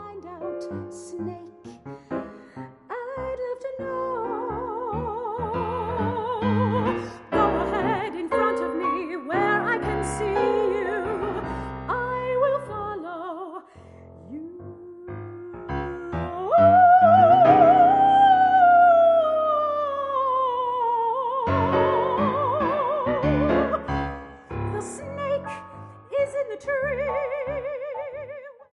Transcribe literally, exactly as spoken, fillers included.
find out, snake? I'd love to know. Go ahead in front of me where I can see you. I will follow you. The snake is in the tree.